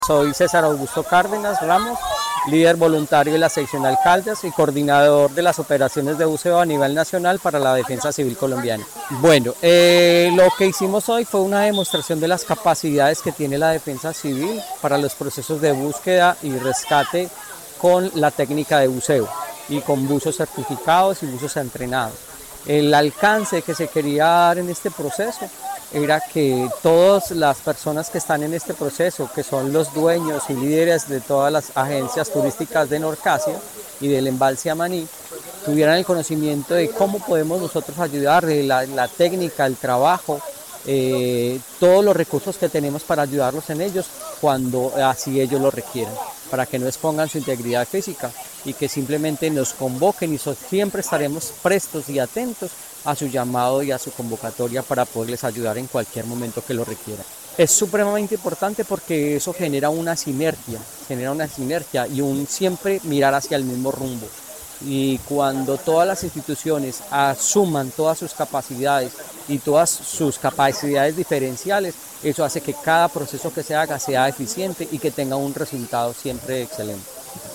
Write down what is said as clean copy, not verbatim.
Soy César Augusto Cárdenas Ramos, líder voluntario de la seccional Caldas y coordinador de las operaciones de buceo a nivel nacional para la Defensa Civil Colombiana. Bueno, lo que hicimos hoy fue una demostración de las capacidades que tiene la Defensa Civil para los procesos de búsqueda y rescate con la técnica de buceo y con buzos certificados y buzos entrenados. El alcance que se quería dar en este proceso era que todas las personas que están en este proceso, que son los dueños y líderes de todas las agencias turísticas de Norcasia y del embalse Amaní, tuvieran el conocimiento de cómo podemos nosotros ayudar, la técnica, el trabajo, todos los recursos que tenemos para ayudarlos en ellos cuando así ellos lo requieran, para que no expongan su integridad física y que simplemente nos convoquen y siempre estaremos prestos y atentos a su llamado y a su convocatoria para poderles ayudar en cualquier momento que lo requieran. Es supremamente importante porque eso genera una sinergia y un siempre mirar hacia el mismo rumbo. Y cuando todas las instituciones asuman todas sus capacidades y todas sus capacidades diferenciales, eso hace que cada proceso que se haga sea eficiente y que tenga un resultado siempre excelente.